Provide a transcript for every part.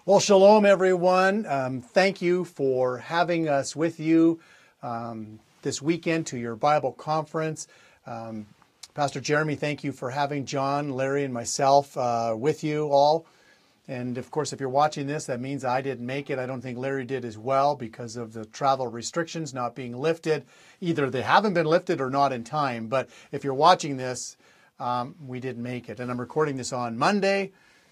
Well, shalom, everyone. Thank you for having us with you this weekend to your Bible conference. Pastor Jeremy, thank you for having John, Larry, and myself with you all. And of course, if you're watching this, that means I didn't make it. I don't think Larry did as well because of the travel restrictions not being lifted. Either they haven't been lifted or not in time. But if you're watching this, we didn't make it. And I'm recording this on Monday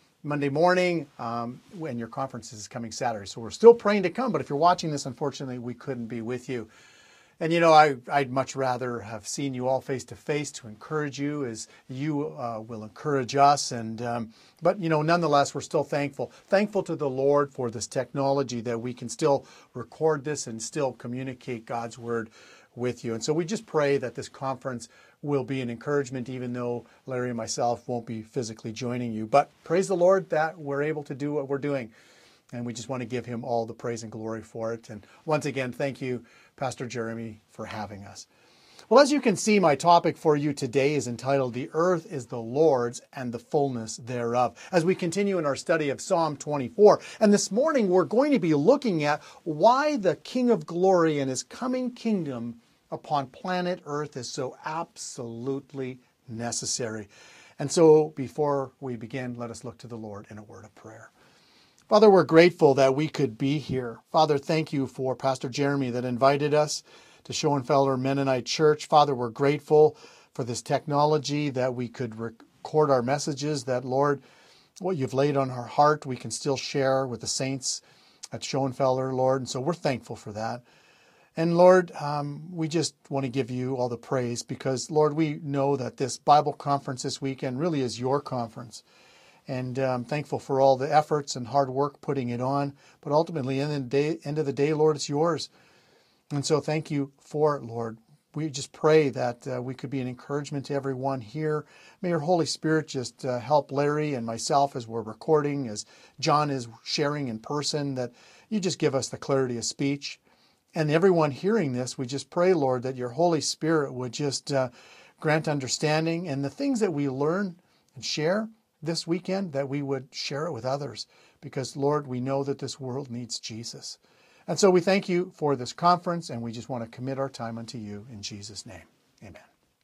morning, when your conference is coming Saturday. So we're still praying to come, but if you're watching this, unfortunately, we couldn't be with you. And you know, I'd much rather have seen you all face to face to encourage you as you will encourage us. But you know, nonetheless, we're still thankful to the Lord for this technology that we can still record this and still communicate God's word with you. And so we just pray that this conference will be an encouragement, even though Larry and myself won't be physically joining you. But praise the Lord that we're able to do what we're doing. And we just want to give him all the praise and glory for it. And once again, thank you, Pastor Jeremy, for having us. Well, as you can see, my topic for you today is entitled, "The Earth is the Lord's and the Fullness Thereof," as we continue in our study of Psalm 24. And this morning, we're going to be looking at why the King of Glory and his coming kingdom upon planet Earth is so absolutely necessary. And so before we begin, let us look to the Lord in a word of prayer. Father, we're grateful that we could be here. Father, thank you for Pastor Jeremy that invited us to Schoenfelder Mennonite Church. Father, we're grateful for this technology that we could record our messages, that, Lord, what you've laid on our heart, we can still share with the saints at Schoenfelder, Lord. And so we're thankful for that. And Lord, we just want to give you all the praise because, Lord, we know that this Bible conference this weekend really is your conference. And I'm thankful for all the efforts and hard work putting it on. But ultimately, in the end of the day, Lord, it's yours. And so thank you for it, Lord. We just pray that we could be an encouragement to everyone here. May your Holy Spirit just help Larry and myself as we're recording, as John is sharing in person, that you just give us the clarity of speech. And everyone hearing this, we just pray, Lord, that your Holy Spirit would just grant understanding, and the things that we learn and share this weekend, that we would share it with others. Because, Lord, we know that this world needs Jesus. And so we thank you for this conference, and we just want to commit our time unto you in Jesus' name. Amen.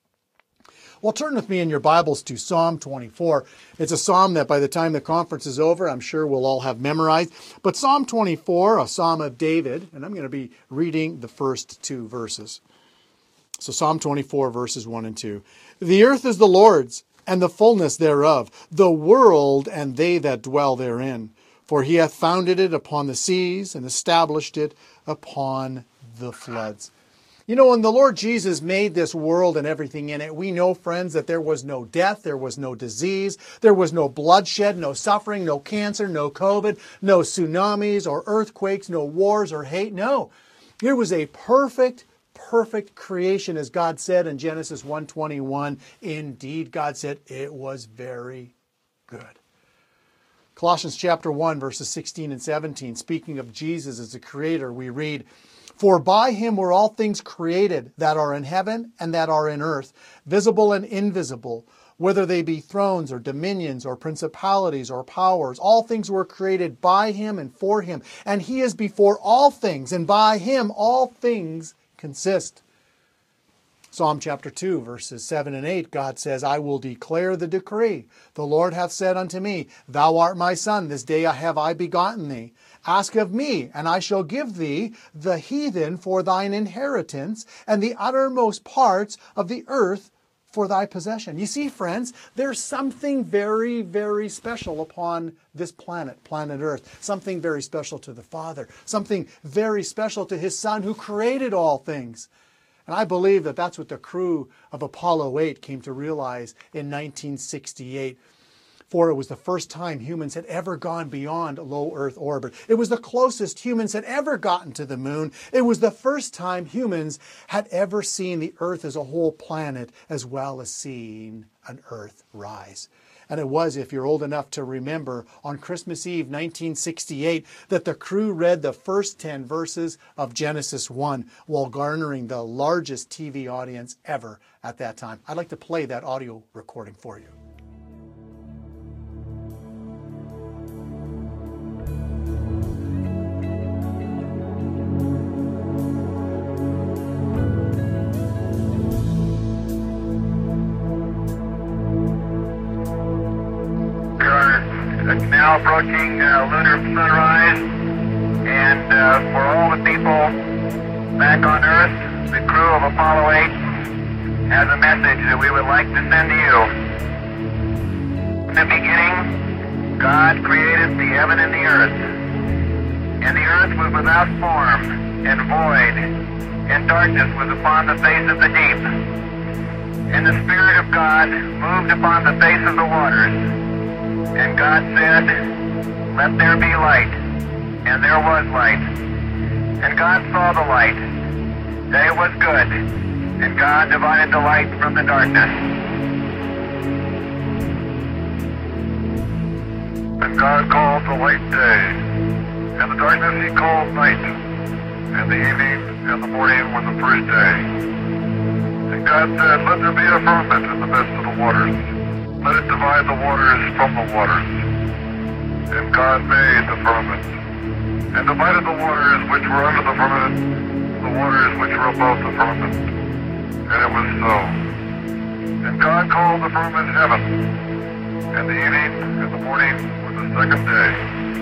Well, turn with me in your Bibles to Psalm 24. It's a psalm that by the time the conference is over, I'm sure we'll all have memorized. But Psalm 24, a psalm of David, and I'm going to be reading the first two verses. So Psalm 24, verses 1 and 2. "The earth is the Lord's, and the fullness thereof, the world and they that dwell therein. For he hath founded it upon the seas, and established it upon the floods." You know, when the Lord Jesus made this world and everything in it, we know, friends, that there was no death, there was no disease, there was no bloodshed, no suffering, no cancer, no COVID, no tsunamis or earthquakes, no wars or hate. No, it was a perfect creation, as God said in Genesis 1:21. Indeed, God said it was very good. Colossians chapter 1, verses 16 and 17, speaking of Jesus as the creator, we read, "For by him were all things created that are in heaven and that are in earth, visible and invisible, whether they be thrones or dominions or principalities or powers. All things were created by him and for him. And he is before all things, and by him all things consist." Psalm chapter 2, verses 7 and 8, God says, "I will declare the decree. The Lord hath said unto me, Thou art my son, this day have I begotten thee. Ask of me, and I shall give thee the heathen for thine inheritance, and the uttermost parts of the earth for thy possession." You see, friends, there's something very, very special upon this planet Earth. Something very special to the Father. Something very special to his Son who created all things. And I believe that that's what the crew of Apollo 8 came to realize in 1968. For it was the first time humans had ever gone beyond low Earth orbit. It was the closest humans had ever gotten to the moon. It was the first time humans had ever seen the Earth as a whole planet, as well as seeing an Earth rise. And it was, if you're old enough to remember, on Christmas Eve 1968, that the crew read the first 10 verses of Genesis 1 while garnering the largest TV audience ever at that time. I'd like to play that audio recording for you. It's now approaching lunar sunrise, and for all the people back on Earth, the crew of Apollo 8 has a message that we would like to send to you. In the beginning, God created the heaven and the earth. And the earth was without form and void, and darkness was upon the face of the deep. And the Spirit of God moved upon the face of the waters. And God said, "Let there be light." And there was light. And God saw the light, that it was good. And God divided the light from the darkness. And God called the light day, and the darkness he called night. And the evening and the morning were the first day. And God said, "Let there be a firmament in the midst of the waters. Let it divide the waters from the waters." And God made the firmament, and divided the waters which were under the firmament, the waters which were above the firmament. And it was so. And God called the firmament heaven, and the evening and the morning were the second day.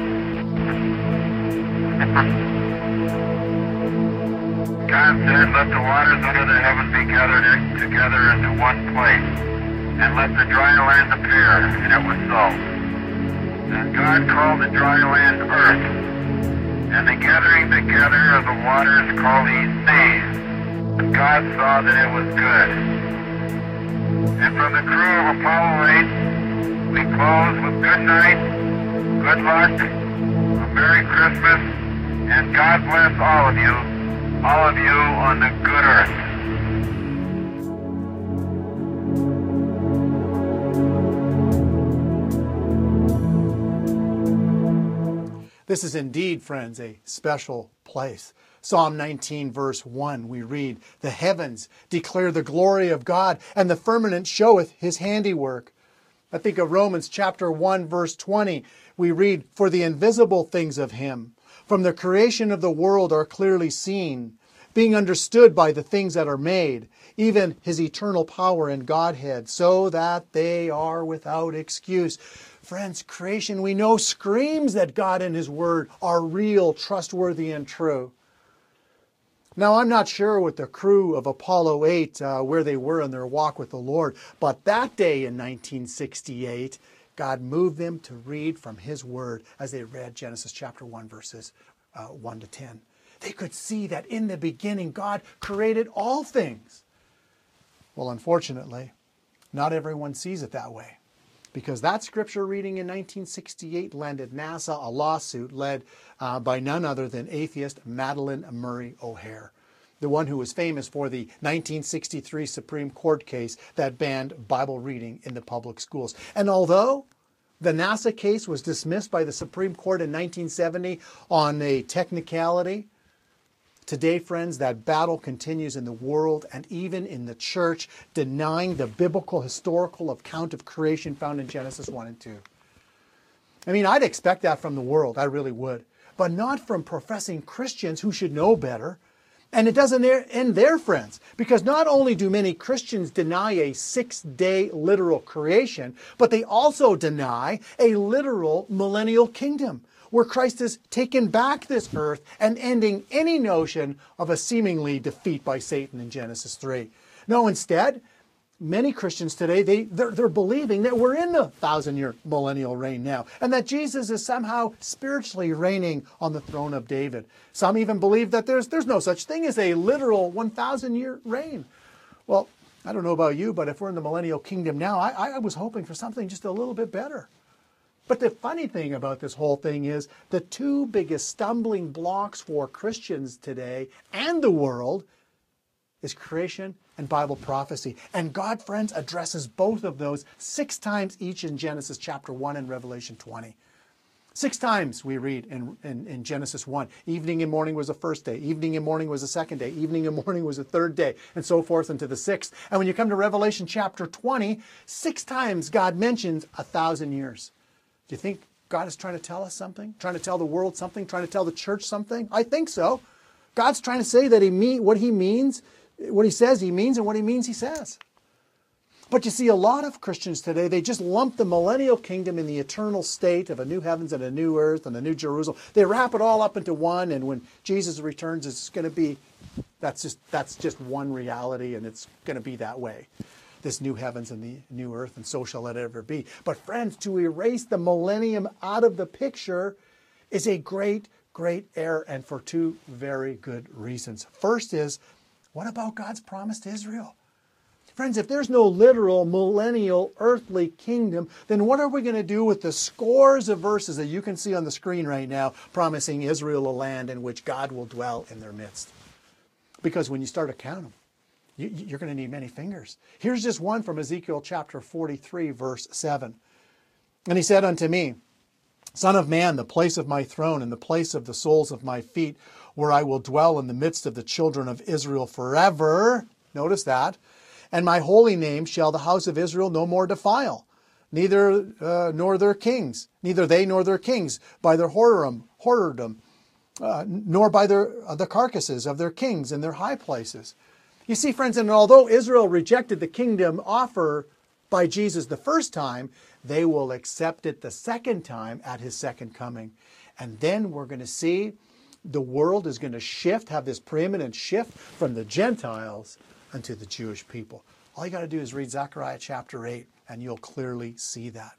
God said, "Let the waters under the heaven be gathered together into one place, and let the dry land appear." And it was so. And God called the dry land earth, and the gathering together of the waters called he seas. And God saw that it was good. And from the crew of Apollo 8, we close with good night, good luck, a Merry Christmas, and God bless all of you on the good earth. This is indeed, friends, a special place. Psalm 19, verse 1, we read, "The heavens declare the glory of God, and the firmament showeth his handiwork." I think of Romans chapter 1, verse 20, we read, "For the invisible things of him, from the creation of the world are clearly seen, being understood by the things that are made, even his eternal power and Godhead, so that they are without excuse." Friends, creation, we know, screams that God and his word are real, trustworthy, and true. Now, I'm not sure with the crew of Apollo 8 where they were in their walk with the Lord, but that day in 1968, God moved them to read from his word as they read Genesis chapter 1, verses 1 to 10. They could see that in the beginning, God created all things. Well, unfortunately, not everyone sees it that way, because that scripture reading in 1968 landed NASA a lawsuit led by none other than atheist Madalyn Murray O'Hair, the one who was famous for the 1963 Supreme Court case that banned Bible reading in the public schools. And although the NASA case was dismissed by the Supreme Court in 1970 on a technicality, today, friends, that battle continues in the world and even in the church, denying the biblical historical account of creation found in Genesis 1 and 2. I mean, I'd expect that from the world, I really would, but not from professing Christians who should know better. And it doesn't end there, friends, because not only do many Christians deny a 6-day literal creation, but they also deny a literal millennial kingdom, where Christ has taken back this earth and ending any notion of a seemingly defeat by Satan in Genesis 3. No, instead, many Christians today, they're believing that we're in the 1,000-year millennial reign now, and that Jesus is somehow spiritually reigning on the throne of David. Some even believe that there's no such thing as a literal 1,000-year reign. Well, I don't know about you, but if we're in the millennial kingdom now, I was hoping for something just a little bit better. But the funny thing about this whole thing is the two biggest stumbling blocks for Christians today and the world is creation and Bible prophecy. And God, friends, addresses both of those 6 times each in Genesis chapter 1 and Revelation 20. 6 times we read in Genesis 1. Evening and morning was the first day. Evening and morning was the second day. Evening and morning was the third day. And so forth into the 6th. And when you come to Revelation chapter 20, 6 times God mentions 1,000 years. Do you think God is trying to tell us something? Trying to tell the world something? Trying to tell the church something? I think so. God's trying to say that what he says he means, and what he means he says. But you see, a lot of Christians today, they just lump the millennial kingdom in the eternal state of a new heavens and a new earth and a new Jerusalem. They wrap it all up into one, and when Jesus returns, it's going to be, that's just one reality, and it's going to be that way. This new heavens and the new earth, and so shall it ever be. But friends, to erase the millennium out of the picture is a great, great error, and for two very good reasons. First is, what about God's promise to Israel? Friends, if there's no literal millennial earthly kingdom, then what are we going to do with the scores of verses that you can see on the screen right now promising Israel a land in which God will dwell in their midst? Because when you start to count them, you're going to need many fingers. Here's just one from Ezekiel chapter 43, verse 7. And he said unto me, Son of man, the place of my throne and the place of the soles of my feet, where I will dwell in the midst of the children of Israel forever. Notice that. And my holy name shall the house of Israel no more defile, neither nor their kings, neither they nor their kings, by their whoredom, nor by the carcasses of their kings in their high places. You see, friends, and although Israel rejected the kingdom offer by Jesus the first time, they will accept it the second time at his second coming. And then we're going to see the world is going to shift, have this preeminent shift from the Gentiles unto the Jewish people. All you got to do is read Zechariah chapter 8, and you'll clearly see that.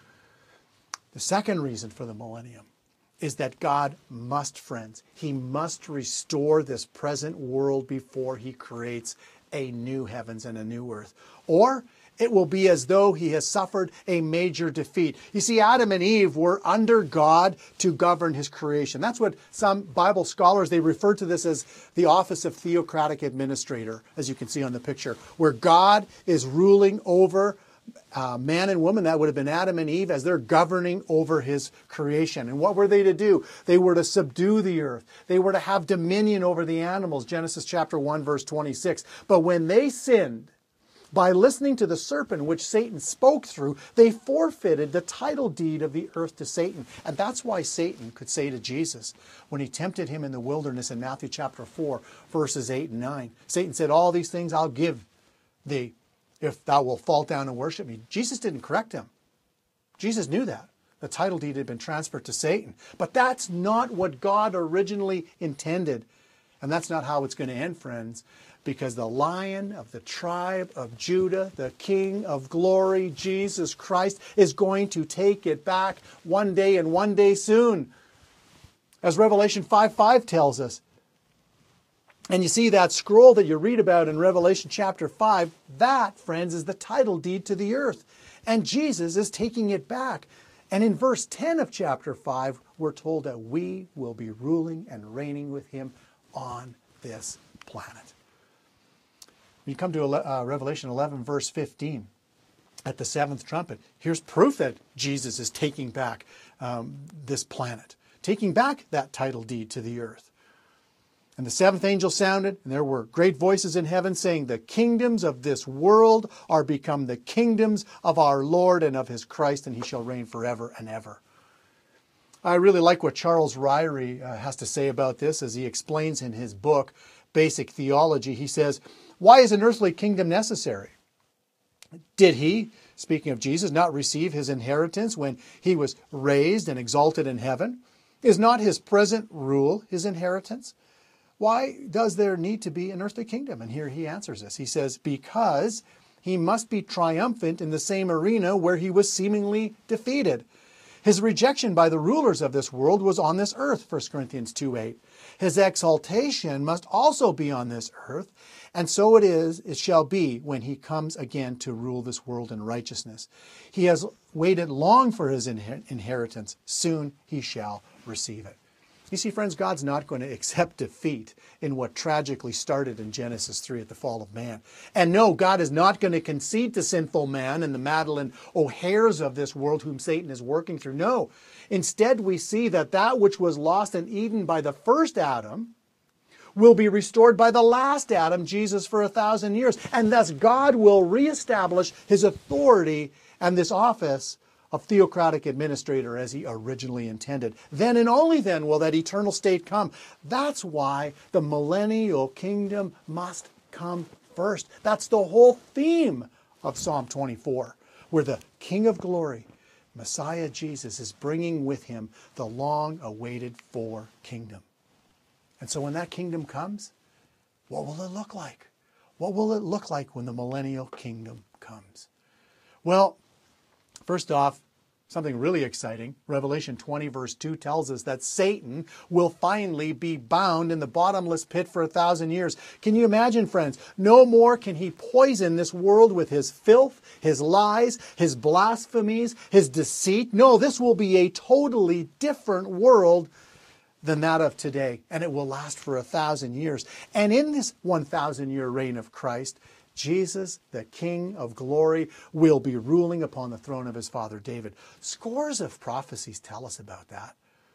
The second reason for the millennium is that God must, friends, he must restore this present world before he creates a new heavens and a new earth. Or it will be as though he has suffered a major defeat. You see, Adam and Eve were under God to govern his creation. That's what some Bible scholars, they refer to this as the office of theocratic administrator, as you can see on the picture, where God is ruling over man and woman. That would have been Adam and Eve as they're governing over his creation. And what were they to do? They were to subdue the earth. They were to have dominion over the animals, Genesis chapter 1, verse 26. But when they sinned, by listening to the serpent which Satan spoke through, they forfeited the title deed of the earth to Satan. And that's why Satan could say to Jesus, when he tempted him in the wilderness in Matthew chapter 4, verses 8 and 9, Satan said, all these things I'll give thee if thou wilt fall down and worship me. Jesus didn't correct him. Jesus knew that. The title deed had been transferred to Satan. But that's not what God originally intended. And that's not how it's going to end, friends. Because the Lion of the tribe of Judah, the King of glory, Jesus Christ, is going to take it back one day and one day soon. As Revelation 5:5 tells us. And you see that scroll that you read about in Revelation chapter 5, that, friends, is the title deed to the earth. And Jesus is taking it back. And in verse 10 of chapter 5, we're told that we will be ruling and reigning with him on this planet. When you come to Revelation 11, verse 15, at the seventh trumpet, here's proof that Jesus is taking back this planet, taking back that title deed to the earth. And the seventh angel sounded, and there were great voices in heaven saying, the kingdoms of this world are become the kingdoms of our Lord and of his Christ, and he shall reign forever and ever. I really like what Charles Ryrie has to say about this as he explains in his book, Basic Theology. He says, why is an earthly kingdom necessary? Did he, speaking of Jesus, not receive his inheritance when he was raised and exalted in heaven? Is not his present rule his inheritance? Why does there need to be an earthly kingdom? And here he answers us. He says, because he must be triumphant in the same arena where he was seemingly defeated. His rejection by the rulers of this world was on this earth, 1 Corinthians 2:8. His exaltation must also be on this earth, and so it shall be when he comes again to rule this world in righteousness. He has waited long for his inheritance. Soon he shall receive it. You see, friends, God's not going to accept defeat in what tragically started in Genesis 3 at the fall of man. And no, God is not going to concede to sinful man and the Madeleine O'Hares of this world whom Satan is working through. No. Instead, we see that which was lost in Eden by the first Adam will be restored by the last Adam, Jesus, for 1,000 years. And thus God will reestablish his authority and this office of theocratic administrator as he originally intended. Then and only then will that eternal state come. That's why the millennial kingdom must come first. That's the whole theme of Psalm 24, where the King of Glory, Messiah Jesus, is bringing with him the long-awaited for kingdom. And so when that kingdom comes, what will it look like? What will it look like when the millennial kingdom comes? Well, first off, something really exciting. Revelation 20 verse 2 tells us that Satan will finally be bound in the bottomless pit for 1,000 years. Can you imagine, friends? No more can he poison this world with his filth, his lies, his blasphemies, his deceit. No, this will be a totally different world than that of today, and it will last for 1,000 years. And in this 1,000-year reign of Christ, Jesus, the King of Glory, will be ruling upon the throne of his father David. Scores of prophecies tell us about that.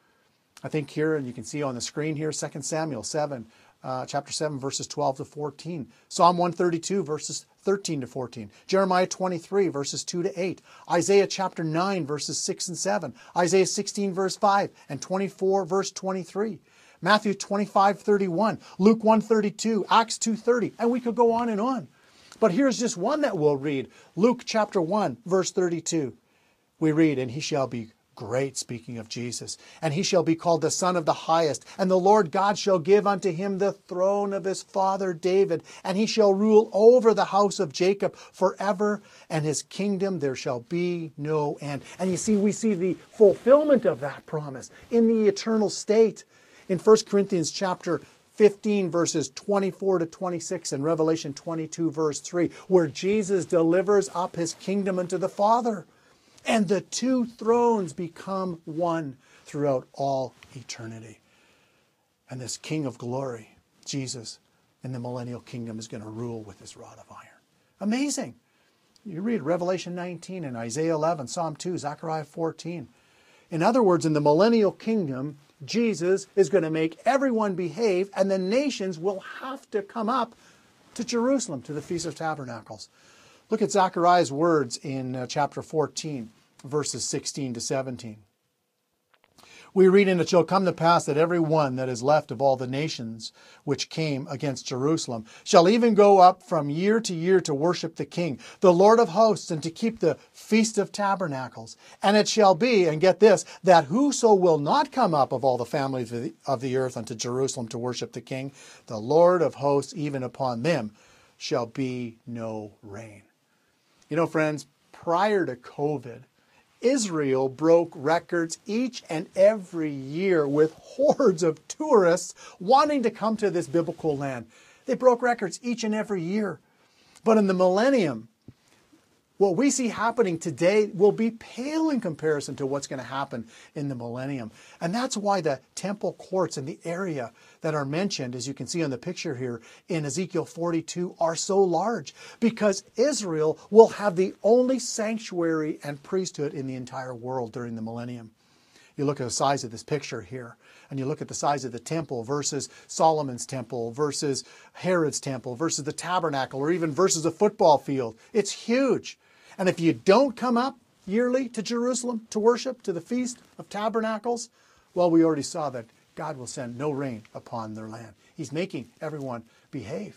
I think here, and you can see on the screen here, 2 Samuel 7, chapter 7, verses 12 to 14. Psalm 132, verses 13 to 14. Jeremiah 23, verses 2 to 8. Isaiah chapter 9, verses 6 and 7. Isaiah 16, verse 5, and 24, verse 23. Matthew 25, 31. Luke 1:32. Acts 2:30. And we could go on and on. But here's just one that we'll read. Luke chapter 1, verse 32. We read, and he shall be great, speaking of Jesus, and he shall be called the Son of the Highest, and the Lord God shall give unto him the throne of his father David, and he shall rule over the house of Jacob forever, and his kingdom there shall be no end. And you see, we see the fulfillment of that promise in the eternal state. In 1 Corinthians chapter 15 verses 24 to 26 and Revelation 22 verse 3, where Jesus delivers up his kingdom unto the Father. And the two thrones become one throughout all eternity. And this King of Glory, Jesus, in the millennial kingdom is going to rule with his rod of iron. Amazing. You read Revelation 19 and Isaiah 11, Psalm 2, Zechariah 14. In other words, in the millennial kingdom, Jesus is going to make everyone behave, and the nations will have to come up to Jerusalem, to the Feast of Tabernacles. Look at Zechariah's words in chapter 14, verses 16 to 17. We read, and it shall come to pass that every one that is left of all the nations which came against Jerusalem shall even go up from year to year to worship the King, the Lord of hosts, and to keep the Feast of Tabernacles. And it shall be, and get this, that whoso will not come up of all the families of the earth unto Jerusalem to worship the King, the Lord of hosts, even upon them shall be no rain. You know, friends, prior to COVID, Israel broke records each and every year with hordes of tourists wanting to come to this biblical land. They broke records each and every year. But in the millennium, what we see happening today will be pale in comparison to what's going to happen in the millennium. And that's why the temple courts in the area that are mentioned, as you can see on the picture here in Ezekiel 42, are so large, because Israel will have the only sanctuary and priesthood in the entire world during the millennium. You look at the size of this picture here, and you look at the size of the temple versus Solomon's temple versus Herod's temple versus the tabernacle, or even versus a football field. It's huge. And if you don't come up yearly to Jerusalem to worship, to the Feast of Tabernacles, well, we already saw that God will send no rain upon their land. He's making everyone behave,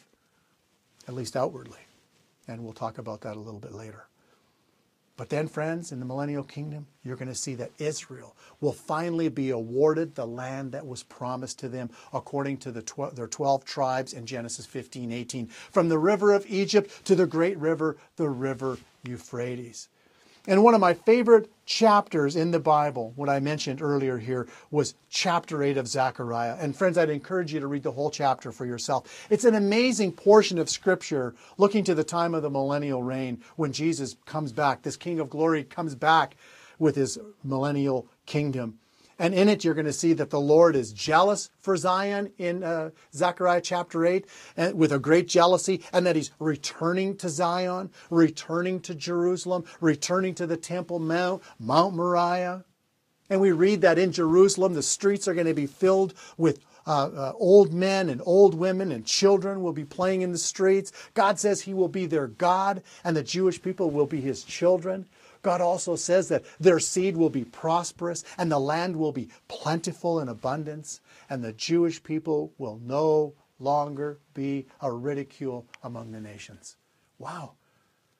at least outwardly. And we'll talk about that a little bit later. But then, friends, in the millennial kingdom, you're going to see that Israel will finally be awarded the land that was promised to them according to their 12 tribes in Genesis 15:18. From the river of Egypt to the great river, the river Euphrates. And one of my favorite chapters in the Bible, what I mentioned earlier here, was chapter 8 of Zechariah. And friends, I'd encourage you to read the whole chapter for yourself. It's an amazing portion of Scripture looking to the time of the millennial reign when Jesus comes back. This King of Glory comes back with his millennial kingdom. And in it, you're going to see that the Lord is jealous for Zion in Zechariah chapter 8, and with a great jealousy, and that he's returning to Zion, returning to Jerusalem, returning to the Temple Mount, Mount Moriah. And we read that in Jerusalem, the streets are going to be filled with old men and old women, and children will be playing in the streets. God says he will be their God, and the Jewish people will be his children. God also says that their seed will be prosperous and the land will be plentiful in abundance, and the Jewish people will no longer be a ridicule among the nations. Wow.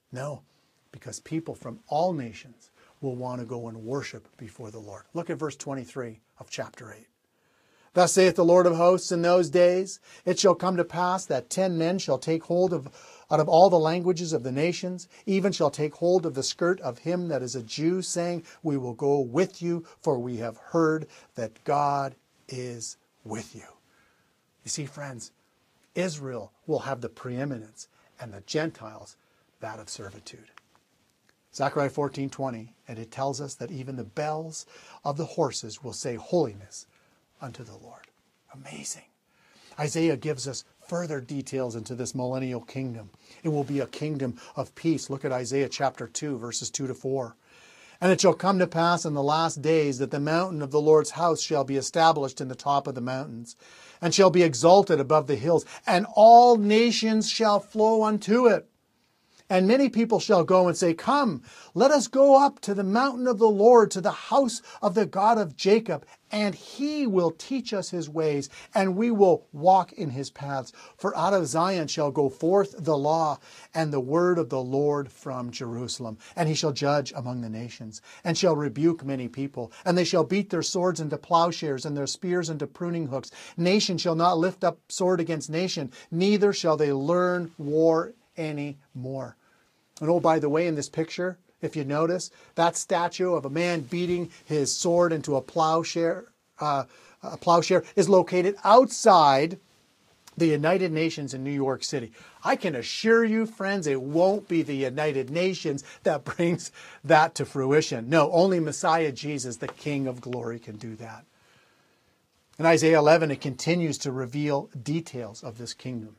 No, because people from all nations will want to go and worship before the Lord. Look at verse 23 of chapter 8. Thus saith the Lord of hosts, in those days it shall come to pass that 10 men shall take hold out of all the languages of the nations, even shall take hold of the skirt of him that is a Jew, saying, we will go with you, for we have heard that God is with you. You see, friends, Israel will have the preeminence, and the Gentiles that of servitude. Zechariah 14:20, and it tells us that even the bells of the horses will say holiness unto the Lord. Amazing. Isaiah gives us further details into this millennial kingdom. It will be a kingdom of peace. Look at Isaiah chapter 2, verses 2 to 4. And it shall come to pass in the last days that the mountain of the Lord's house shall be established in the top of the mountains, and shall be exalted above the hills, and all nations shall flow unto it. And many people shall go and say, come, let us go up to the mountain of the Lord, to the house of the God of Jacob, and he will teach us his ways, and we will walk in his paths. For out of Zion shall go forth the law and the word of the Lord from Jerusalem. And he shall judge among the nations, and shall rebuke many people. And they shall beat their swords into plowshares, and their spears into pruning hooks. Nation shall not lift up sword against nation, neither shall they learn war any more. And oh, by the way, in this picture, if you notice, that statue of a man beating his sword into a plowshare is located outside the United Nations in New York City. I can assure you, friends, it won't be the United Nations that brings that to fruition. No, only Messiah Jesus, the King of glory, can do that. In Isaiah 11, it continues to reveal details of this kingdom.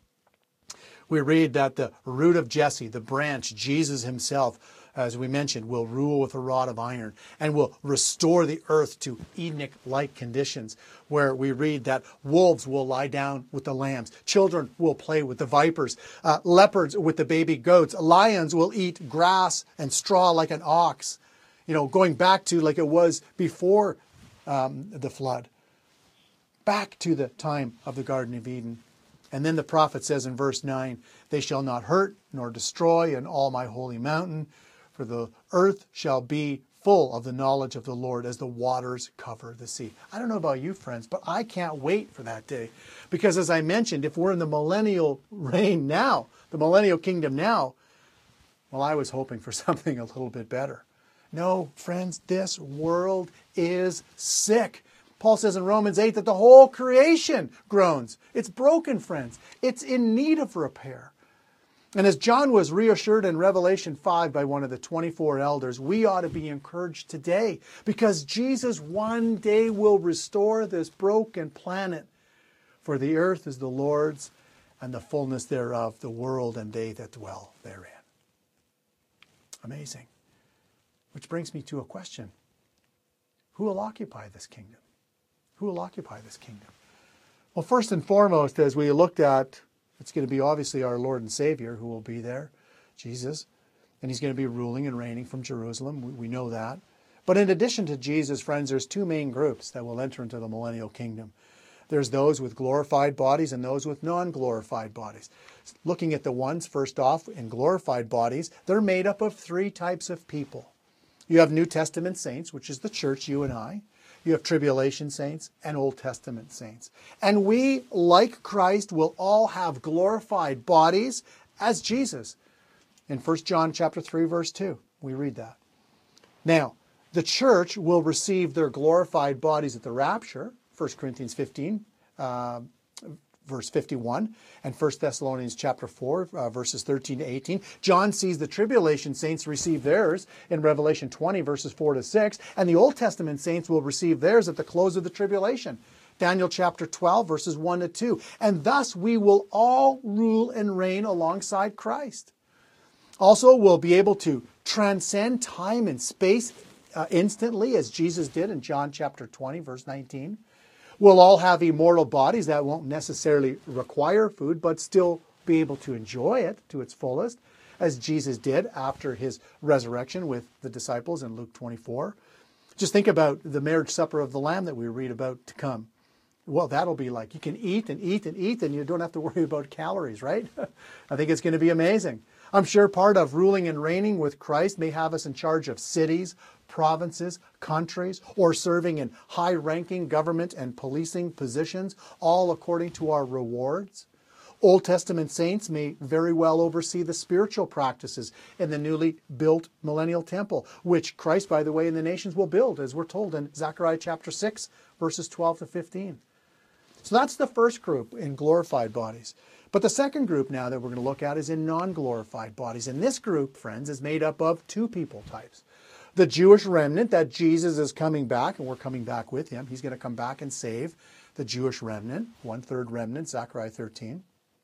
We read that the root of Jesse, the branch, Jesus himself, as we mentioned, will rule with a rod of iron and will restore the earth to Edenic-like conditions, where we read that wolves will lie down with the lambs, children will play with the vipers, leopards with the baby goats, lions will eat grass and straw like an ox, going back to like it was before the flood, back to the time of the Garden of Eden. And then the prophet says in verse 9, they shall not hurt nor destroy in all my holy mountain, for the earth shall be full of the knowledge of the Lord as the waters cover the sea. I don't know about you, friends, but I can't wait for that day. Because as I mentioned, if we're in the millennial reign now, the millennial kingdom now, well, I was hoping for something a little bit better. No, friends, this world is sick. Paul says in Romans 8 that the whole creation groans. It's broken, friends. It's in need of repair. And as John was reassured in Revelation 5 by one of the 24 elders, we ought to be encouraged today, because Jesus one day will restore this broken planet. For the earth is the Lord's, and the fullness thereof, the world and they that dwell therein. Amazing. Which brings me to a question. Who will occupy this kingdom? Who will occupy this kingdom? Well, first and foremost, as we looked at, it's going to be obviously our Lord and Savior who will be there, Jesus. And he's going to be ruling and reigning from Jerusalem. We know that. But in addition to Jesus, friends, there's two main groups that will enter into the millennial kingdom. There's those with glorified bodies and those with non-glorified bodies. Looking at the ones, first off, in glorified bodies, they're made up of three types of people. You have New Testament saints, which is the church, you and I. You have tribulation saints and Old Testament saints. And we, like Christ, will all have glorified bodies as Jesus. In 1 John chapter 3, verse 2, we read that. Now, the church will receive their glorified bodies at the rapture, 1 Corinthians 15, verse 51, and 1 Thessalonians chapter 4, verses 13 to 18. John sees the tribulation saints receive theirs in Revelation 20, verses 4 to 6, and the Old Testament saints will receive theirs at the close of the tribulation. Daniel chapter 12, verses 1 to 2. And thus we will all rule and reign alongside Christ. Also, we'll be able to transcend time and space instantly, as Jesus did in John chapter 20, verse 19. We'll all have immortal bodies that won't necessarily require food, but still be able to enjoy it to its fullest, as Jesus did after his resurrection with the disciples in Luke 24. Just think about the marriage supper of the Lamb that we read about to come. Well, that'll be like you can eat and eat and eat, and you don't have to worry about calories, right? I think it's going to be amazing. I'm sure part of ruling and reigning with Christ may have us in charge of cities, provinces, countries, or serving in high-ranking government and policing positions, all according to our rewards. Old Testament saints may very well oversee the spiritual practices in the newly built millennial temple, which Christ, by the way, and the nations will build, as we're told in Zechariah chapter 6, verses 12 to 15. So that's the first group in glorified bodies. But the second group now that we're going to look at is in non-glorified bodies. And this group, friends, is made up of two people types. The Jewish remnant, that Jesus is coming back, and we're coming back with him. He's going to come back and save the Jewish remnant, 1/3 remnant, Zechariah 13,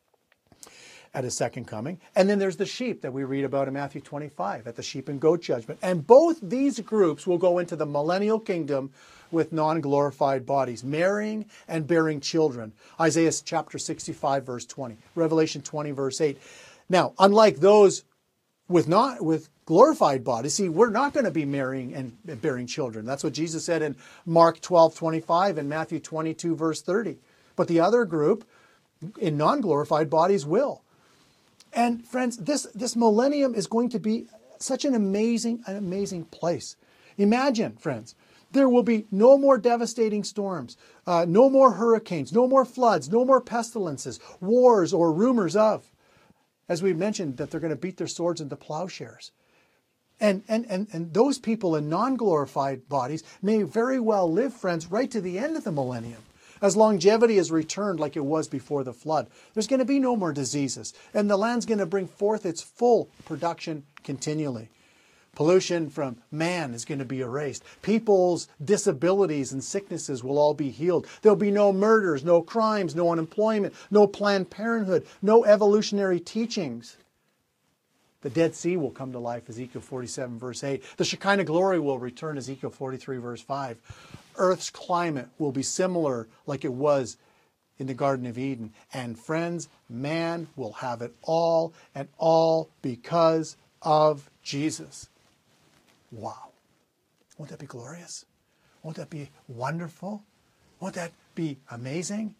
at his second coming. And then there's the sheep that we read about in Matthew 25 at the sheep and goat judgment. And both these groups will go into the millennial kingdom with non-glorified bodies, marrying and bearing children. Isaiah chapter 65, verse 20. Revelation 20, verse 8. Now, unlike those with glorified bodies, see, we're not going to be marrying and bearing children. That's what Jesus said in Mark 12:25 and Matthew 22, verse 30. But the other group in non-glorified bodies will. And friends, this millennium is going to be such an amazing place. Imagine, friends, there will be no more devastating storms, no more hurricanes, no more floods, no more pestilences, wars, or rumors of. As we mentioned, that they're going to beat their swords into plowshares. And those people in non-glorified bodies may very well live, friends, right to the end of the millennium. As longevity is returned like it was before the flood, there's going to be no more diseases, and the land's going to bring forth its full production continually. Pollution from man is going to be erased. People's disabilities and sicknesses will all be healed. There'll be no murders, no crimes, no unemployment, no Planned Parenthood, no evolutionary teachings. The Dead Sea will come to life, Ezekiel 47, verse 8. The Shekinah glory will return, Ezekiel 43, verse 5. Earth's climate will be similar like it was in the Garden of Eden. And friends, man will have it all, and all because of Jesus. Wow. Won't that be glorious? Won't that be wonderful? Won't that be amazing?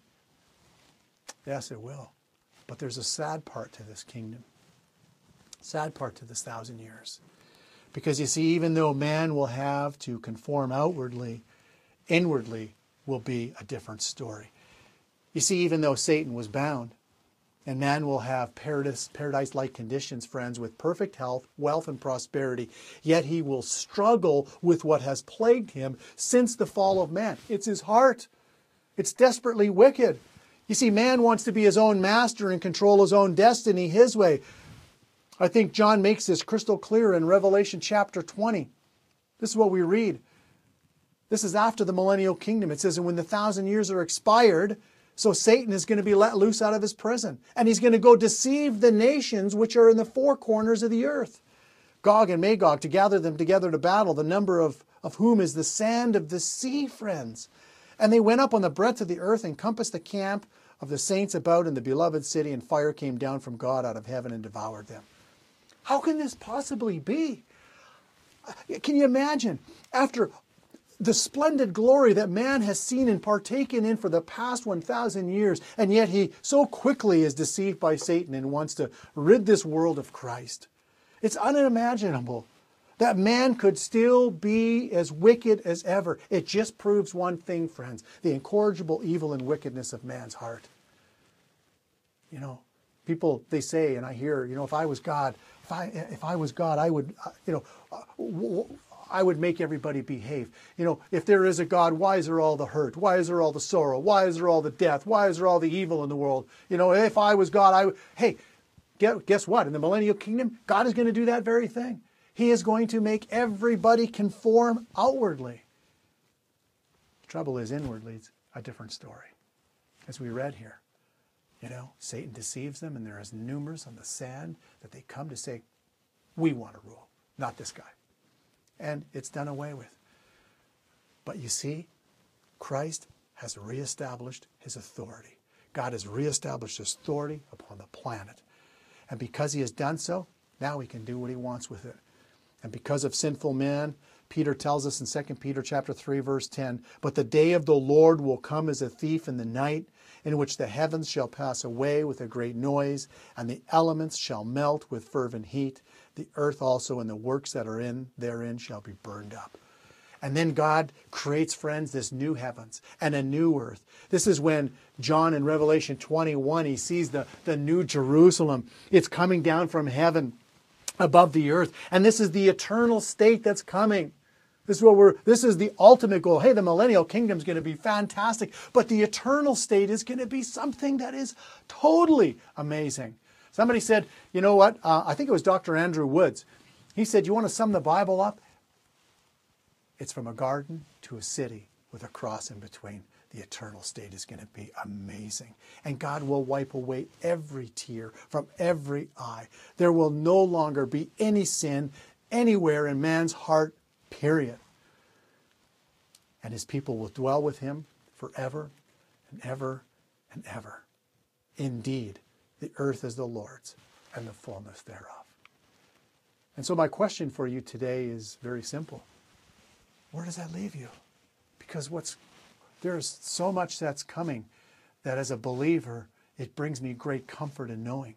Yes, it will. But there's a sad part to this kingdom. Sad part to this 1,000 years. Because you see, even though man will have to conform outwardly, inwardly will be a different story. You see, even though Satan was bound, and man will have paradise-like conditions, friends, with perfect health, wealth, and prosperity, yet he will struggle with what has plagued him since the fall of man. It's his heart. It's desperately wicked. You see, man wants to be his own master and control his own destiny his way. I think John makes this crystal clear in Revelation chapter 20. This is what we read. This is after the millennial kingdom. It says, and when the 1,000 years are expired, so Satan is going to be let loose out of his prison. And he's going to go deceive the nations which are in the four corners of the earth, Gog and Magog, to gather them together to battle, the number of whom is the sand of the sea, friends. And they went up on the breadth of the earth and compassed the camp of the saints about in the beloved city, and fire came down from God out of heaven and devoured them. How can this possibly be? Can you imagine? After the splendid glory that man has seen and partaken in for the past 1,000 years, and yet he so quickly is deceived by Satan and wants to rid this world of Christ. It's unimaginable that man could still be as wicked as ever. It just proves one thing, friends, the incorrigible evil and wickedness of man's heart. You know, people, they say, and I hear, you know, if I was God, if I was God, I would, I would make everybody behave. You know, if there is a God, why is there all the hurt? Why is there all the sorrow? Why is there all the death? Why is there all the evil in the world? You know, if I was God, I would... Hey, guess what? In the millennial kingdom, God is going to do that very thing. He is going to make everybody conform outwardly. The trouble is, inwardly, it's a different story. As we read here, you know, Satan deceives them, and there is numerous on the sand that they come to say, we want to rule, not this guy. And it's done away with. But you see, Christ has reestablished his authority. God has reestablished his authority upon the planet. And because he has done so, now he can do what he wants with it. And because of sinful man, Peter tells us in 2 Peter chapter 3, verse 10, but the day of the Lord will come as a thief in the night, in which the heavens shall pass away with a great noise, and the elements shall melt with fervent heat. The earth also and the works that are therein shall be burned up. And then God creates, friends, this new heavens and a new earth. This is when John in Revelation 21, he sees the new Jerusalem. It's coming down from heaven above the earth. And this is the eternal state that's coming. This is the ultimate goal. Hey, the millennial kingdom is going to be fantastic, but the eternal state is going to be something that is totally amazing. Somebody said, you know what? I think it was Dr. Andrew Woods. He said, you want to sum the Bible up? It's from a garden to a city with a cross in between. The eternal state is going to be amazing. And God will wipe away every tear from every eye. There will no longer be any sin anywhere in man's heart, period. And his people will dwell with him forever and ever and ever. Indeed, the earth is the Lord's and the fullness thereof. And so my question for you today is very simple. Where does that leave you? Because there's so much that's coming that as a believer, it brings me great comfort in knowing,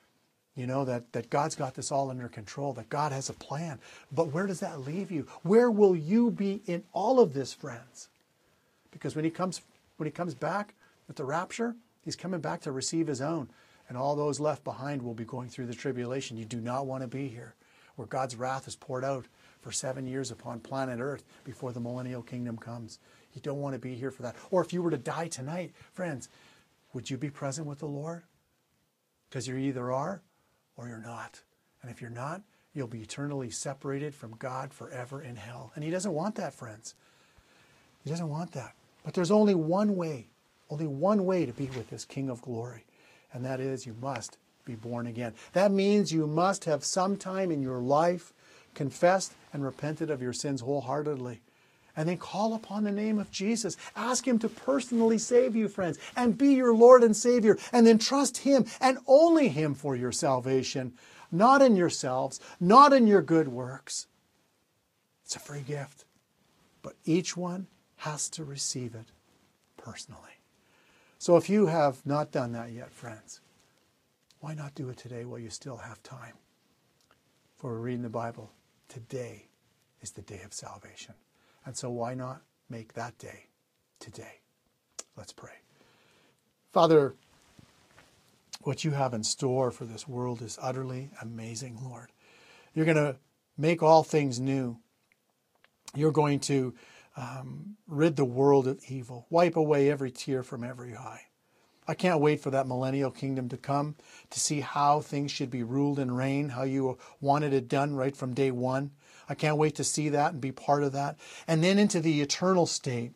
that God's got this all under control, that God has a plan. But where does that leave you? Where will you be in all of this, friends? Because when he comes back with the rapture, he's coming back to receive his own. And all those left behind will be going through the tribulation. You do not want to be here, where God's wrath is poured out for 7 years upon planet Earth before the millennial kingdom comes. You don't want to be here for that. Or if you were to die tonight, friends, would you be present with the Lord? Because you either are or you're not. And if you're not, you'll be eternally separated from God forever in hell. And he doesn't want that, friends. He doesn't want that. But there's only one way to be with this King of glory. And that is, you must be born again. That means you must have sometime in your life confessed and repented of your sins wholeheartedly. And then call upon the name of Jesus. Ask him to personally save you, friends, and be your Lord and Savior. And then trust him and only him for your salvation, not in yourselves, not in your good works. It's a free gift. But each one has to receive it personally. So if you have not done that yet, friends, why not do it today while you still have time? For we're reading the Bible. Today is the day of salvation. And so why not make that day today? Let's pray. Father, what you have in store for this world is utterly amazing, Lord. You're going to make all things new. You're going to rid the world of evil, wipe away every tear from every eye. I can't wait for that millennial kingdom to come, to see how things should be ruled and reigned, how you wanted it done right from day one. I can't wait to see that and be part of that. And then into the eternal state.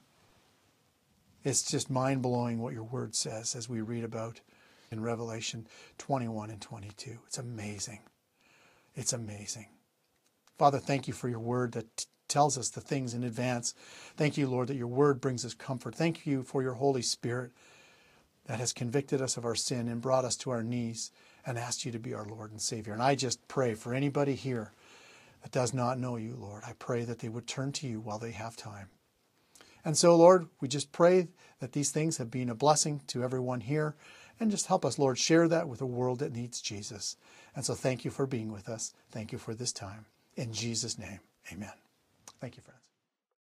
It's just mind-blowing what your word says as we read about in Revelation 21 and 22. It's amazing. It's amazing. Father, thank you for your word that tells us the things in advance. Thank you, Lord, that your word brings us comfort. Thank you for your Holy Spirit that has convicted us of our sin and brought us to our knees and asked you to be our Lord and Savior. And I just pray for anybody here that does not know you, Lord. I pray that they would turn to you while they have time. And so, Lord, we just pray that these things have been a blessing to everyone here. And just help us, Lord, share that with a world that needs Jesus. And so thank you for being with us. Thank you for this time. In Jesus' name, amen. Thank you, friends.